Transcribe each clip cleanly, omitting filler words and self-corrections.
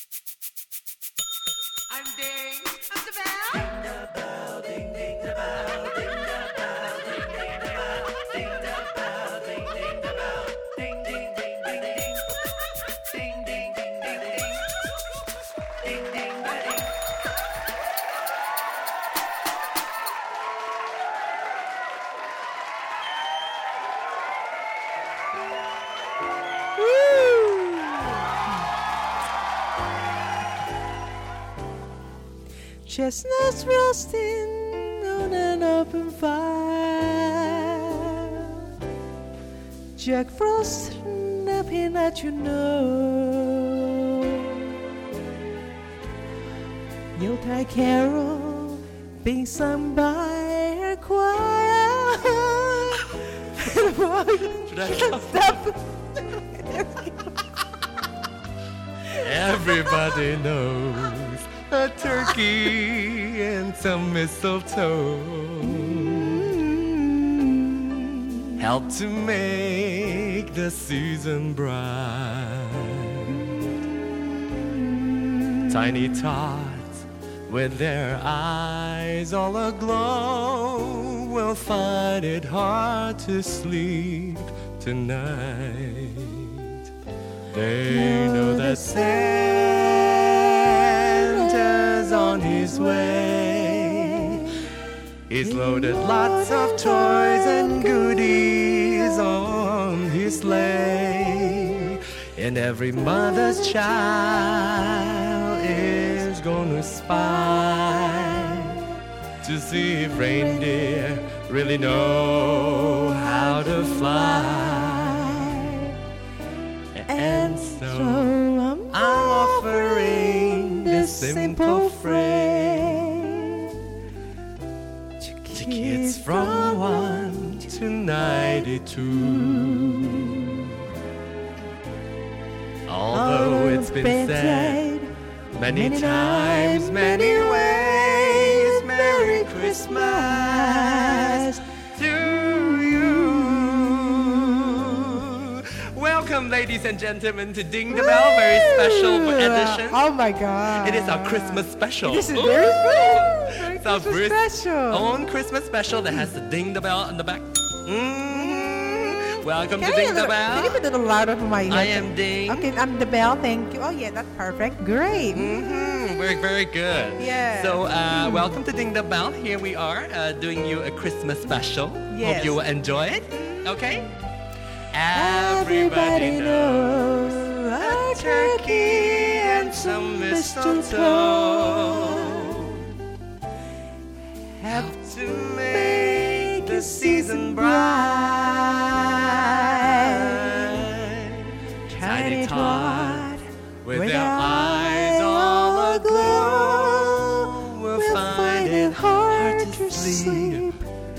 I'm ding. I'm the bell. Ding the bell, ding ding the bell, ding the bell, ding ding the bell, ding the bell, ding ding the bell, ding ding ding ding ding, ding ding ding ding ding, ding ding da ding. Chestnuts roasting on an open fire, Jack Frost napping at your nose, Yuletide carol being sung by a choir. Should I stop? Everybody knows a turkey and some mistletoe help to make the season bright. Tiny tots with their eyes all aglow will find it hard to sleep tonight. They know that Santa's on his way. He's loaded lots of toys and goodies on his sleigh. And every mother's child is gonna spy to see if reindeer really know how to fly. And so I'm offering this simple phrase to kids from 1 to 92. Although it's been said many times, many ways, Merry Christmas to you. Welcome, ladies and gentlemen, to Ding the Bell, very special edition. Oh my God! It is our Christmas special. This is very special. It's our Christmas special. own Christmas special that has the Ding the Bell on the back. Welcome to Ding the Bell. Can you put it a little louder for my head? I am Ding. Okay, I'm the bell. Thank you. Oh yeah, that's perfect. Great. Very, very good. Yeah. So, welcome to Ding the Bell. Here we are doing you a Christmas special. Yes. Hope you will enjoy it. Okay? Everybody knows a turkey and some mistletoe have to make the season bright. Tiny tot with their eyes all aglow will find it hard to sleep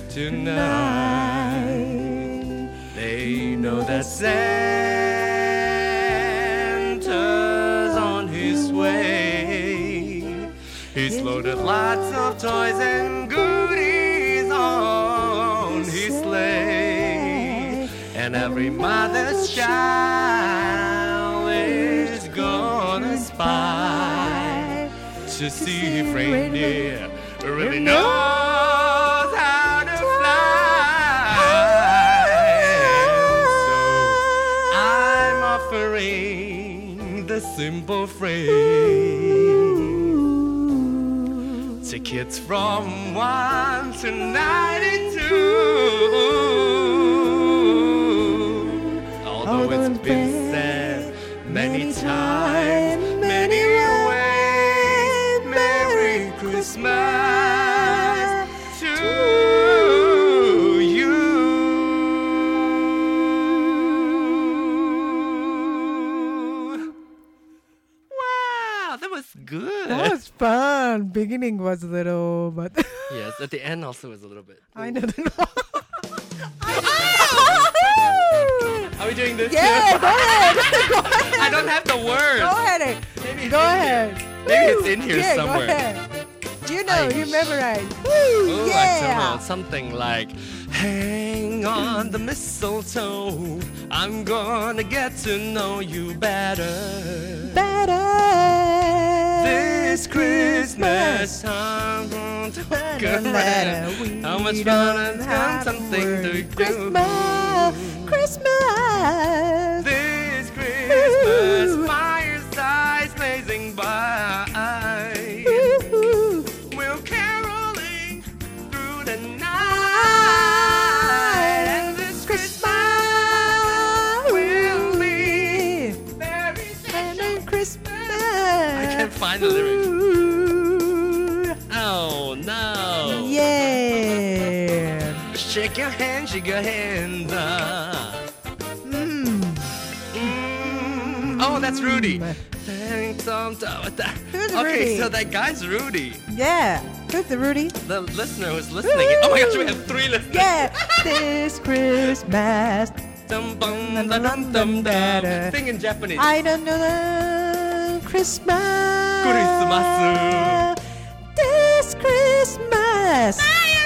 tonight. They know that Santa's on his way. He's loaded lots of toys and goodies on his sleigh. And every mother's child is gonna spy to see if reindeer really knows how to fly. So I'm offering the simple phrase to kids from 1 to 92. Although it's been said many times, many ways, Merry Christmas to you. Wow, that was good. That was fun. Beginning was a little, but Yes, at the end also was a little bit. I know. Are we doing this Yeah, too? go ahead. Go ahead. I don't have the words. Go ahead. Maybe Go ahead. Maybe it's in here Yeah, somewhere. Go ahead. You know, you Aish. memorize. Woo, Ooh, yeah. something like, hang on the mistletoe, I'm gonna get to know you better. Better. This Christmas time. How much fun and have something to do. Christmas. This Christmas, firesides blazing by. We're caroling through the night. And this Christmas will be very special. Christmas. I can't find the lyrics. Oh no. Yeah. Shake your hands up. Oh, that's Rudy. Who's Okay, Rudy? so that guy's Rudy. Yeah. Who's the Rudy? The listener who's listening. Oh my gosh, we have 3 listeners. Yeah. This Christmas. Dum, bum, da, dum, dum, dum. Sing in Japanese. I don't know the Christmas. Christmas. This Christmas.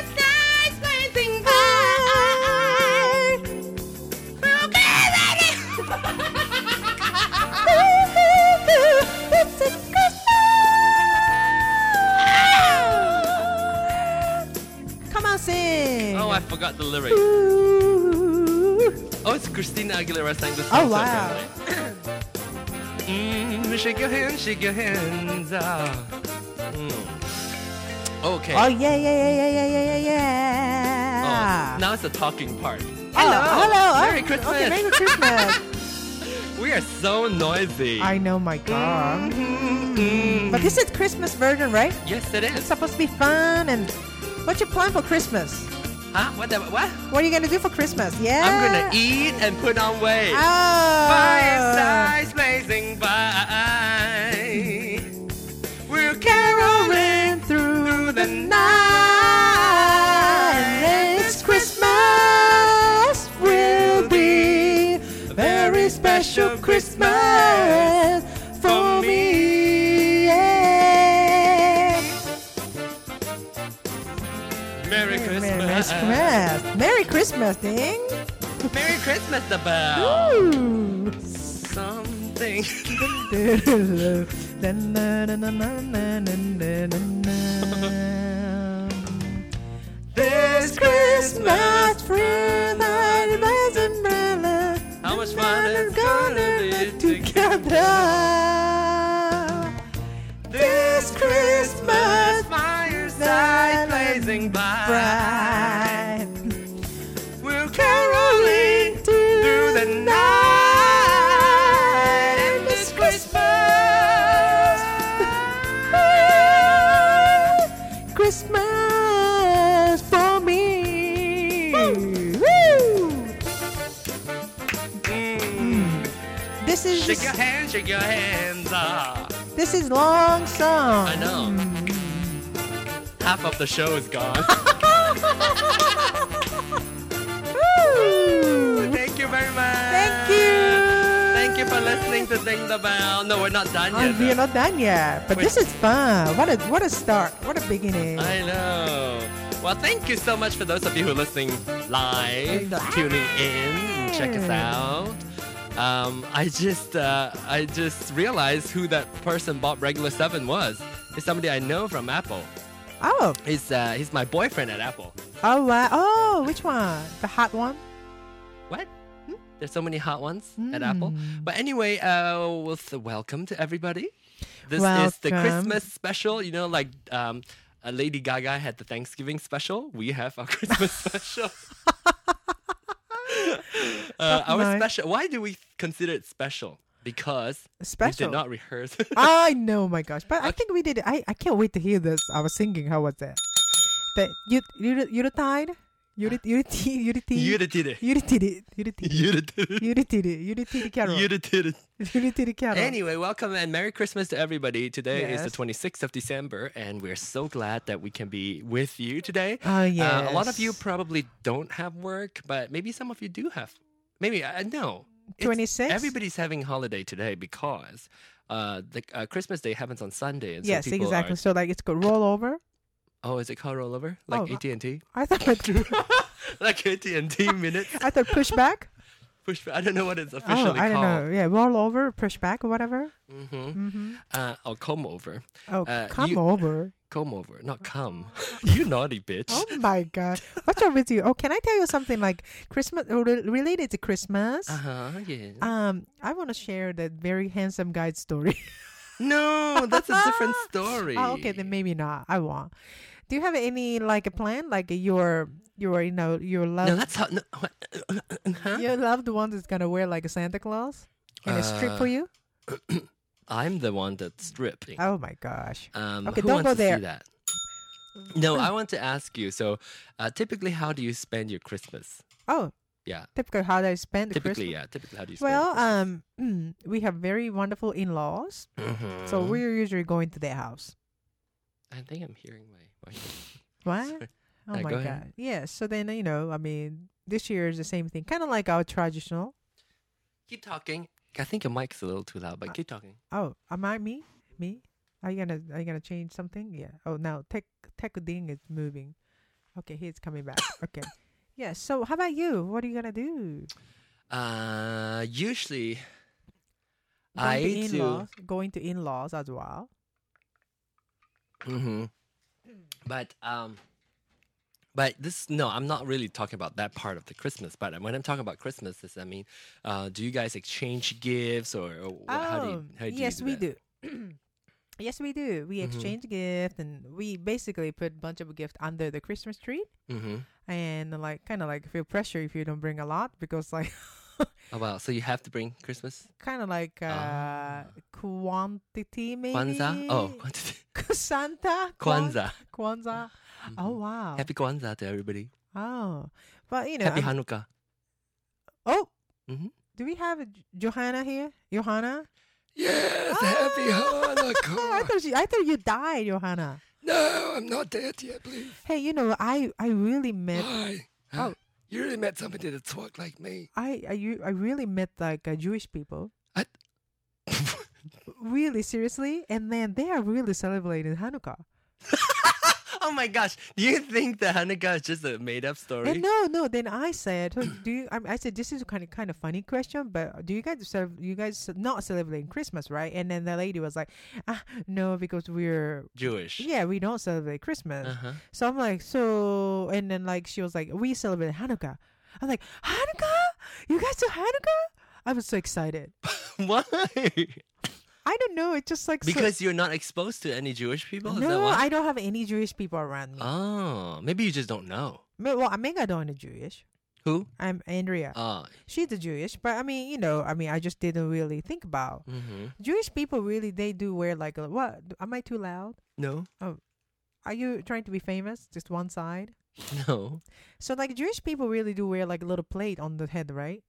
It's a Christmas. Come on, sing. Oh, I forgot the lyrics. Ooh. Oh, it's Christina Aguilera sang the Oh, song. wow. Shake your hands up. Okay. Oh, yeah. Oh, now it's the talking part. Hello. Merry Christmas. Okay, Merry Christmas. We are so noisy. I know, my God. But this is Christmas version, right? Yes, it It's is. supposed to be fun. And what's your plan for Christmas? Huh? What? What are you gonna do for Christmas? Yeah. I'm gonna eat and put on weight. Oh. Firesides blazing by. We're caroling through the night. This Christmas will be a very special Christmas for me. Yeah. Merry Christmas. Merry Christmas, ding. Merry Christmas, the bell. Ooh. Something. This Christmas, friend, my umbrella. How much fun it's gonna be together. This Christmas, fireside blazing by. bright. We're caroling through the night. And this Christmas. Christmas for me. Woo! This is Shake your hands up. this is long song. I know. Half of the show is gone. Woo! Thank you very much. Thank you. Thank you for listening to Ding the Bell. No, we're not done yet. We are not done yet, but Wait. this is fun. What a start. What a beginning. I know. Well, thank you so much for those of you who are listening live, tuning in, check us out. I just realized who that person Bob Regular 7 was. It's somebody I know from Apple. Oh, He's my boyfriend at Apple. oh wow. Oh, which one? The hot one? What? There's so many hot ones at Apple. But anyway, welcome to everybody. This is the Welcome. Christmas special. You know, like Lady Gaga had the Thanksgiving special. We have our Christmas special. Our nice. special. Why do we consider it special? Because we Special. did not rehearse. I know, my gosh. But I think we did it. I can't wait to hear this. I was singing. How was that? The Yuletide? Yuletide Carol. Yuletide Carol. Anyway, welcome and Merry Christmas to everybody. Today is the Yes. 26th of December, and we're so glad that we can be with you today. Oh, A lot of you yes. probably don't have work, but maybe some of you do have. Maybe, no. It's- 26? Everybody's having holiday today because the Christmas Day happens on Sunday. And so Yes, people exactly. Are, So like it's called rollover. oh, is it called rollover? Like Oh, AT&T? I thought Like AT&T minutes? I thought pushback. Push. I don't know what it's Oh, officially I don't called. know. Yeah, roll over, push back, or whatever. Mm-hmm. Or comb over. Oh, come you- over. Comb over, not come. You naughty bitch. Oh my god, what's wrong with you? Oh, can I tell you something like Christmas related to Christmas? Yeah. I want to share that very handsome guy story. No, that's a different story. Oh, okay, then maybe not. I won't. Do you have any like a plan, like your your No, loved that's how. No, huh? your loved one is gonna wear like a Santa Claus and a strip for you? I'm the one that's stripping. Oh my gosh. Okay, who don't wants go to there. see that? No, I want to ask you. So, typically, how do you spend your Christmas? Oh, Yeah, typical how do I spend the typically, Christmas? yeah, typically, how do you spend? Well, we have very wonderful in-laws, so Mhm. we're usually going to their house. I think I'm hearing my. What? Sorry. Oh Yeah, my go god. ahead. Yeah. So then I mean, this year is the same thing, kind of like our traditional. Keep talking. I think your mic's a little too loud, but keep talking. Oh, am I me? Me? Are you gonna change something? Yeah. Oh, now tech ding is moving. Okay, he's coming back. Okay. Yeah. So how about you? What are you gonna do? Usually, Going to in-laws as well. Mm-hmm. But this no, I'm not really talking about that part of the Christmas. But when I'm talking about Christmas, do you guys exchange gifts or how do you yes, do we that? do. Yes, we do. We Mhm. exchange gifts, and we basically put a bunch of gifts under the Christmas tree, Mm-hmm. and like kind of like feel pressure if you don't bring a lot because like Oh wow! So you have to bring Christmas kind of like quantity maybe. Kwanzaa. Oh, Santa Kwanzaa. Kwanzaa. Oh wow. Happy Kwanzaa to everybody. Oh, but Happy Hanukkah. oh, Mhm. do we have Johanna here? Johanna? Yes, Happy Hanukkah. I thought you died, Johanna. No, I'm not dead yet, please. Hey, I really met Why? Oh. You really met somebody that talked like me. I really met like Jewish people. Really, seriously, and then they are really celebrating Hanukkah. Oh my gosh! Do you think that Hanukkah is just a made-up story? And no. Then I said, so do you? I said this is kind of funny question, but do you guys not celebrating Christmas, right? And then the lady was like, no, because we're Jewish. we don't celebrate Christmas. Uh-huh. So I'm like, so, and then like she was like, we celebrate Hanukkah. I'm like, Hanukkah? You guys do Hanukkah? I was so excited. Why? I don't know. It's just like Because you're not exposed to any Jewish people? Is that no, why? I don't have any Jewish people around me. Oh, maybe you just don't know. Well, Amiga don't know Jewish. Who? I'm Andrea. Oh. She's a Jewish, but I mean, I just didn't really think about Mm-hmm. Jewish people. Really, they do wear like what? Am I too loud? No. Are you trying to be famous? Just one side. No. So like Jewish people really do wear like a little plate on the head, right?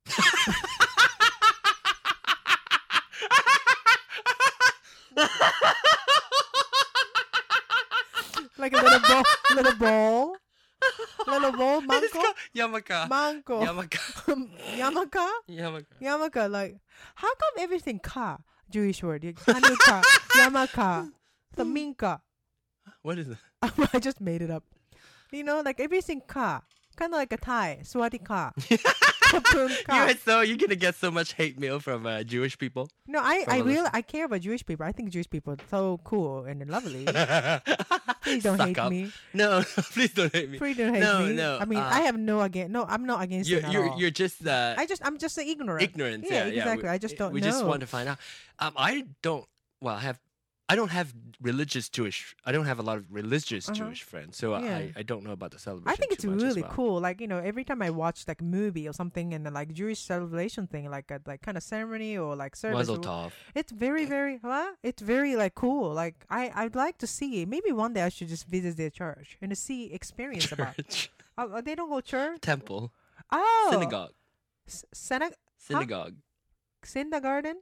Like a little bowl, little bowl, It's manko, called Yamaka. manko, Yamaka. yamaka, Yamaka. yamaka. Like, how come everything ka Jewish word? Hanukkah, yamaka, saminka. What is it? I just made it up. Like everything ka, kind of like a Thai, swatika, kapun ka. You're gonna get so much hate mail from Jewish people. No, I Probably. really I care about Jewish people. I think Jewish people are so cool and lovely. Please don't Suck hate up. me. No, please don't hate me. Please don't hate No, me. no, I mean, I have no against. No, I'm not against it at all. You're just I'm just ignorant. ignorant. Yeah, Yeah, exactly. I just don't We know. just want to find out. I don't. Well, I don't have religious Jewish. I don't have a lot of religious Jewish friends, so Yeah. I don't know about the celebration. I think it's too much as really well. cool. Like every time I watch like a movie or something and then like Jewish celebration thing, like a kind of ceremony or like service. Mazel tov. It's very It's very like cool. Like I'd like to see. Maybe one day I should just visit their church and to see experience about. Church, They don't go church. temple, Oh, synagogue, Synagogue. synagogue,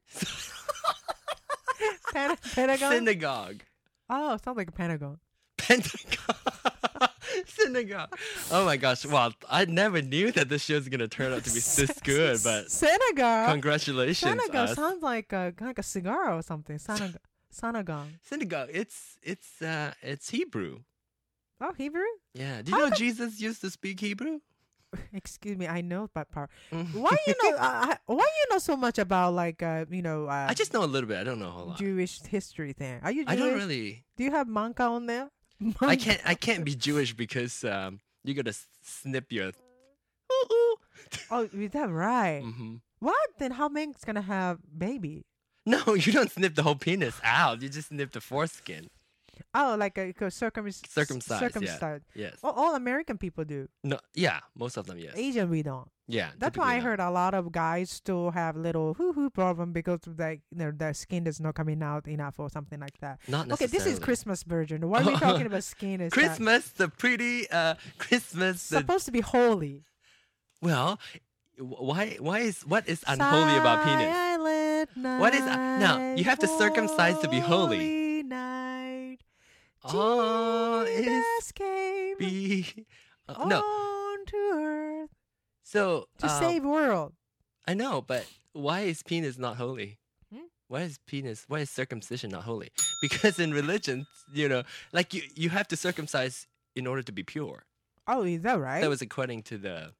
Pentagon. synagogue, Oh, sounds like a Pentagon. Pentagon, synagogue. Oh my gosh! Wow, I never knew that this show's gonna turn out to be this good. But Synagogue. congratulations, Synagogue us. sounds like a cigar or something. Synagogue. Synagogue. It's Hebrew. Oh, Hebrew. Yeah. Do you know Jesus used to speak Hebrew? Excuse me, I know that part. Mhm. Why you know? Why you know so much about like I just know a little bit. I don't know a whole lot. Jewish history thing? Are you Jewish? I don't really. Do you have manka on there? I can't be Jewish because you gotta snip your. Ooh. Oh, is that right? Hmm. What? Then how man's gonna have baby? No, you don't snip the whole penis out. You just snip the foreskin. Oh, like a Circumcised, yeah. circumcised. Yes. All American people do. No. Yeah. Most of them. Yes. Asian we don't. Yeah. That's typically why I not. heard a lot of guys still have little hoo-hoo problem because of like their skin is not coming out enough or something like that. Not Okay, necessarily. this is Christmas version. Why are we talking about skin? Is that Christmas, the pretty Christmas. The, supposed to be holy. well, what is unholy about penis? Silent What is now? You have to circumcise to be holy. holy night, Oh, Jesus came no. on to earth So to save world. I know, but why is penis not holy? Hmm? Why is circumcision not holy? Because in religions, like you have to circumcise in order to be pure. Oh, is that right? That was according to the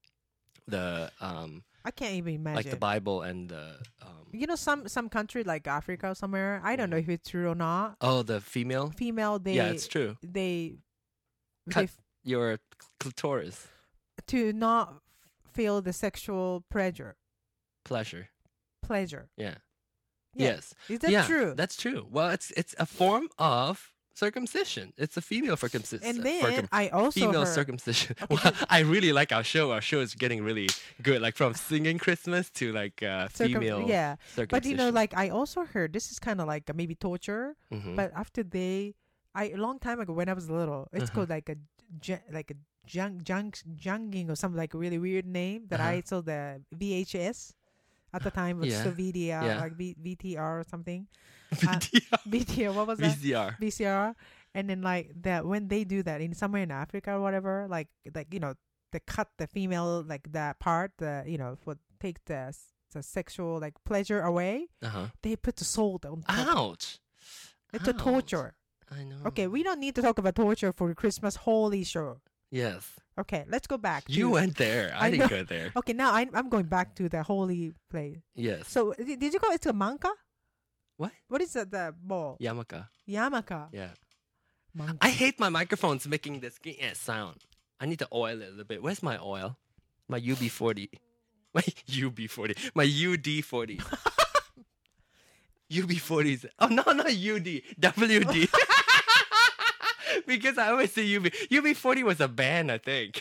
I can't even imagine. like the Bible and the some country like Africa or somewhere. I don't know if it's true or not. the female. Female, they Yeah, it's true. they Cut your clitoris to not feel the sexual pleasure. pleasure. Yeah. Yeah. Yes. Is that yeah, true? That's true. Well, it's a form of circumcision. It's a female circumcision. And then I also female heard, circumcision. Okay, Well, I really like our show. Our show is getting really good. Like from singing Christmas to like female yeah. circumcision. But like I also heard this is kind of like maybe torture. Mhm. But after a long time ago when I was little, it's called like a junging or something like a really weird name that I saw the VHS at the time was Yeah. so VDR Yeah. like VTR or something. VCR. VTR, what was that? VCR. VCR, and then like that when they do that in somewhere in Africa or whatever, like they cut the female like that part, for take the sexual like pleasure away. They put the salt on top. Ouch. It's a Ouch. torture. I know. Okay, we don't need to talk about torture for Christmas holy show. Yes. Okay, let's go back. You to, went there. I I didn't know. go there. Okay, now I'm going back to the holy place. Yes. So did you go? It's a manka. What? What is the ball? Yamaka. Yamaka. Yeah. Manka. I hate my microphones making this sound. I need to oil it a little bit. Where's my oil? My UB40. My UB40. My UD40. UB40s. Oh, no, not UD. WD. Because I always say UB. UB40 was a band, I think.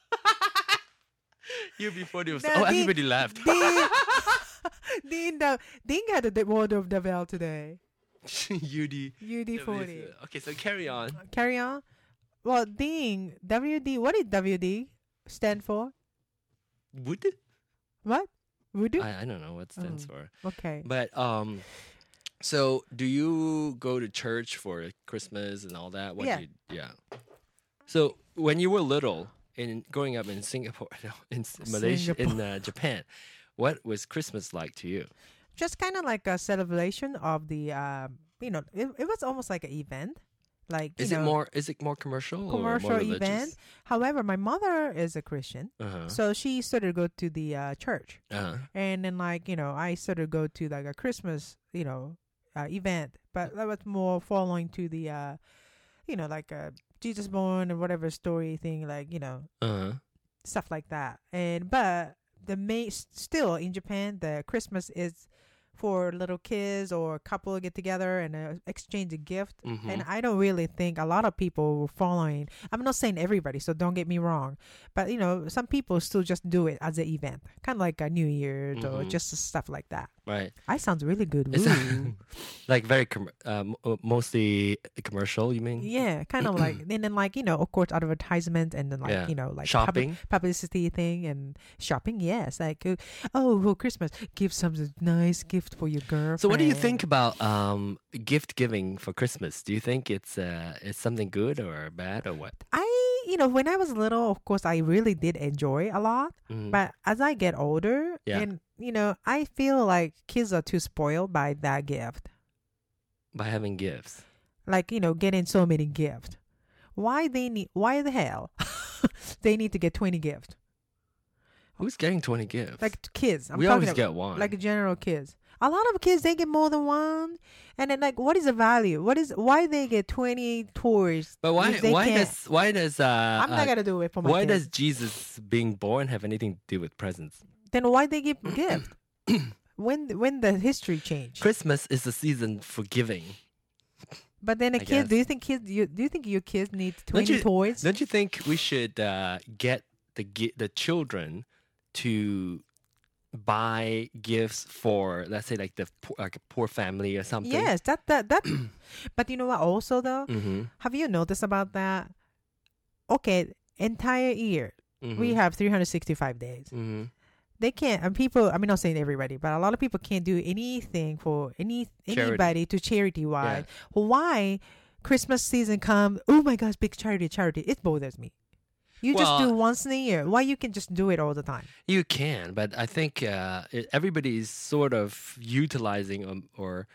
UB40 was. No, Oh, the- everybody left. Dean had the word of the bell today. UD. UD40. Okay, so carry on. Carry on. Well, Dean, WD. What did WD stand for? Would? What? Voodoo? I don't know what it stands Oh. for. Okay. But so do you go to church for Christmas and all that? Yeah. Yeah. So when you were little, growing up in Singapore, no, in Malaysia, in Japan, what was Christmas like to you? Just kind of like a celebration of the, it was almost like an event. Like, Is it more commercial or commercial more religious? event? However, my mother is a Christian, Uh-huh. so she sort of go to the church, Uh-huh. and then I sort of go to like a Christmas, event, but that was more following to the, like Jesus born and whatever story thing, like Uh-huh. stuff like that. But still in Japan, the Christmas is for little kids or couple get together and exchange a gift. Mhm. And I don't really think a lot of people were following. I'm not saying everybody, so don't get me wrong. But, some people still just do it as an event, kind of like a New Year's or Mhm. just stuff like that. Right. I sounds really good. Is Woo. like very mostly commercial, you mean? Yeah, kind of like, and then of course, advertisement and then Yeah. like Shopping? publicity thing and shopping. Yes, like for Christmas, give some nice gift for your girlfriend. So what do you think about gift giving for Christmas? Do you think it's something good or bad or what? When I was little, of course, I really did enjoy a lot. Mhm. But as I get older, Yeah. and I feel like kids are too spoiled by that gift. By having gifts. Like getting so many gifts. Why the hell they need to get 20 gifts? Who's getting 20 gifts? Like kids. I'm we talking always about, get one. like general kids. A lot of kids, they get more than one. And then, like, what is the value? Why they get 20 toys? but why if they can't? why does I'm not gonna do it for my why kids. does Jesus being born have anything to do with presents? Then why they give gift? when the history changed? Christmas is the season for giving. But then a I kid, guess. do you think your kids need 20 you- toys? Don't you think we should get the children to buy gifts for, let's say, like like a poor family or something? Yes, that. But you know what? Also, though, Mm-hmm. have you noticed about that? Okay, entire year Mm-hmm. we have 365 days. Mm-hmm. They can't, and people. I'm not saying everybody, but a lot of people can't do anything for anybody to charity wise. Why Christmas season come? Oh my gosh, big charity! It bothers me. You just Well- do once in a year. Why you can just do it all the time? You can, but I think everybody's sort of utilizing or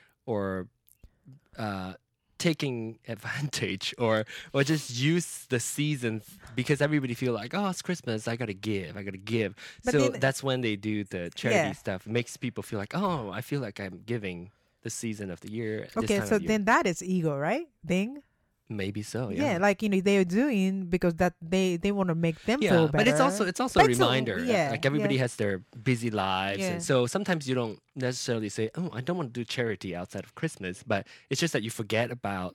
taking advantage or just use the seasons because everybody feel like, oh, it's Christmas, I gotta give. But So then- that's when they do the charity Yeah. stuff. It makes people feel like, oh, I feel like I'm giving the season of the year. this Okay, time so of year. then that is ego, right? Thing. Maybe so. Yeah, like they're doing because that they want to make them feel better. but it's also a But it's a- reminder. yeah, like everybody yeah. has their busy lives, Yeah. and so sometimes you don't necessarily say, "Oh, I don't want to do charity outside of Christmas," but it's just that you forget about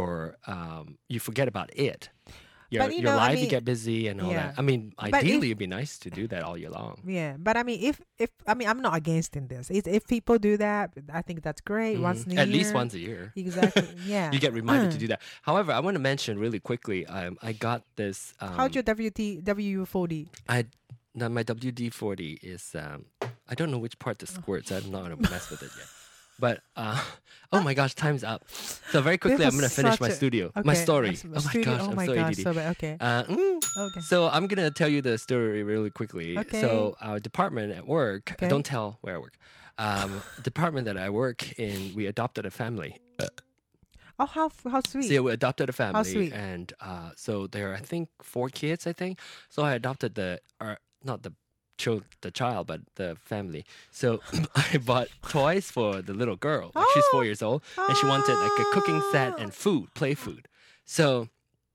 it. Your But, you your know, I life, you mean- get busy and all yeah. that. I mean, But ideally, if- it'd be nice to do that all year long. Yeah, but I mean, if I'm not against in this. If people do that, I think that's great. Once in a At year, least once a year. Exactly. Yeah. You get reminded to do that. However, I want to mention really quickly. I got this. How's your WU40? My WD-40 is I don't know which part to squirt, so I'm not gonna mess with it yet. But oh my gosh, time's up. So very quickly, I'm This gonna was finish my such a- studio, Okay, my story. that's- Oh my studio- gosh, oh I'm my so gosh, ADD. so bad. Okay. Okay. So I'm gonna tell you the story really quickly. Okay. So our department at work, Okay. don't tell where I work. Department that I work in, we adopted a family. Oh, how sweet. So yeah, we adopted a family, sweet. and so there are I think 4 kids. I think so. I adopted not the child, but the family. So I bought toys for the little girl. Like, she's 4 years old, and she wanted like a cooking set and play food. So,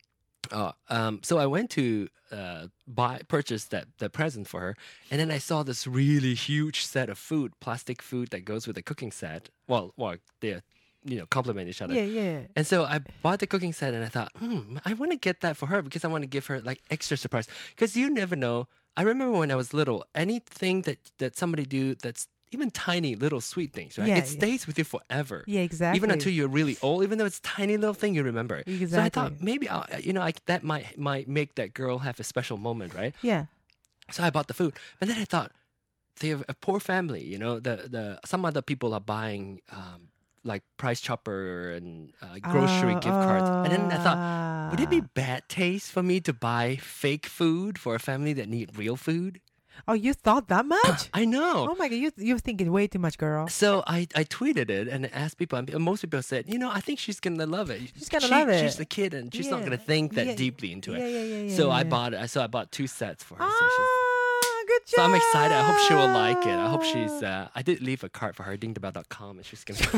so I went to purchase the present for her, and then I saw this really huge set of plastic food that goes with the cooking set. Well, they complement each other. Yeah. And so I bought the cooking set and I thought, I want to get that for her because I want to give her like extra surprise. Because you never know. I remember when I was little, anything that somebody do that's even tiny little sweet things, right? Yeah, It yeah. stays with you forever. Yeah, exactly. Even until you're really old, even though it's a tiny little thing, you remember it. So I Exactly. thought maybe that might make that girl have a special moment, right? Yeah. So I bought the food, but then I thought they have a poor family. Some other people are buying like Price Chopper and grocery gift cards, and then I thought, would it be bad taste for me to buy fake food for a family that need real food? Oh, you thought that much? I know. Oh my god, you're thinking way too much, girl. So I tweeted it and asked people, and most people said, I think she's gonna love it. She's gonna love it. She's a kid, and she's not Yeah. gonna think that Yeah. deeply into it. Yeah. So I yeah. bought it. So I bought 2 sets for her. So she's Good job. So I'm excited. I hope she will like it. I hope she's. I did leave a card for her, dingthebell.com, and she's gonna.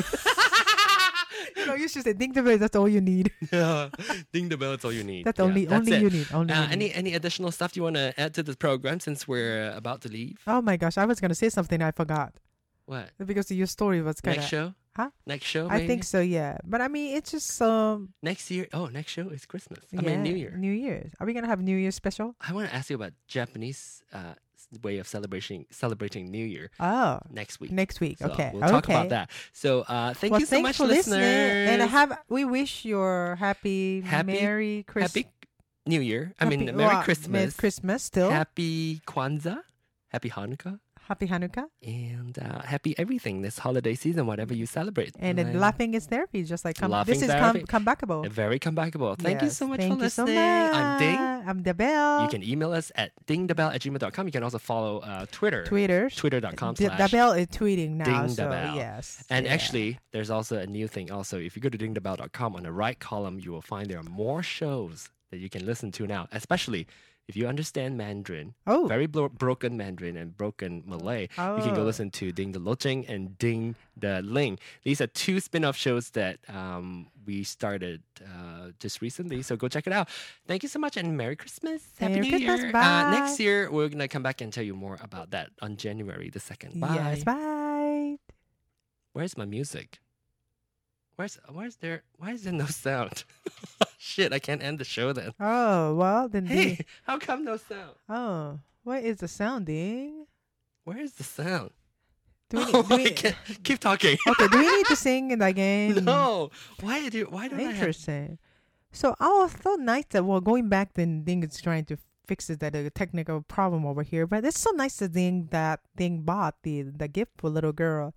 You should say ding the bell. That's all you need. Yeah, ding the bell. That's all you need. That's Yeah, only that's it. you need. Only you need. Any additional stuff you want to add to the program since we're about to leave? Oh my gosh, I was gonna say something I forgot What? because your story was kind Next of. show? Huh? Next show? I Maybe? think so. Yeah, but I mean, it's just Next year? Oh, next show is Christmas. I yeah, mean New Year. New Year's. Are we gonna have New Year special? I want to ask you about Japanese way of celebrating New Year Oh, next week. next week. So Okay. we'll talk okay. about that. So thank Well, you so thanks much, for listeners. listening. And we wish you Happy- Merry Christmas. Happy New Year. Merry Christmas. Merry Christmas still. Happy Kwanzaa. Happy Hanukkah. Happy Hanukkah. And happy everything this holiday season, whatever you celebrate. And then laughing is therapy, just like Laughing this is therapy. comebackable. Very comebackable. Thank you Yes, so much thank for you so listening. I'm Ding. much. I'm the bell. You can email us at dingthebell@gmail.com. You can also follow Twitter. Twitter. Twitter.com/ The bell is tweeting now. Ding the so bell. yes. And yeah. actually, there's also a new thing also. If you go to dingthebell.com, on the right column, you will find there are more shows that you can listen to now, especially if you understand Mandarin, Oh. very broken Mandarin and broken Malay. You can go Oh. listen to Ding the Locheng and Ding the Ling. These are two spin-off shows that we started just recently, so go check it out. Thank you so much, and Merry Christmas. Happy Merry New Christmas, Year. bye. Next year, we're going to come back and tell you more about that on January the 2nd. Bye. Yes, bye. Where's my music? Why is there no sound? Shit, I can't end the show then. Oh, well, then Hey, how come no sound? oh, what is the sounding? Where is the sound? Do we, Oh, do we, I can't. Keep talking. okay, do we need to sing it again? No. Why don't I have... Interesting. So I thought nice that going back then Ding is trying to fix it, that a technical problem over here. But it's so nice that Ding bought the gift for little girl.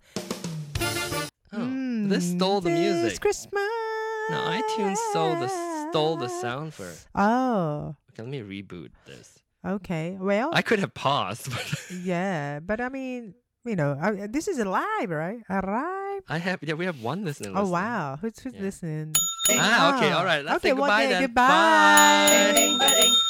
Oh, this stole the This music. Christmas. No, iTunes stole the sound for... Oh, Okay, let me reboot this. okay. Well, I could have paused, but yeah, but I mean, this is a live, right? A live. we have one listener. Oh listening. wow, who's Yeah. listening? Okay, Oh, all right. Let's okay, say goodbye then. Goodbye. Bye.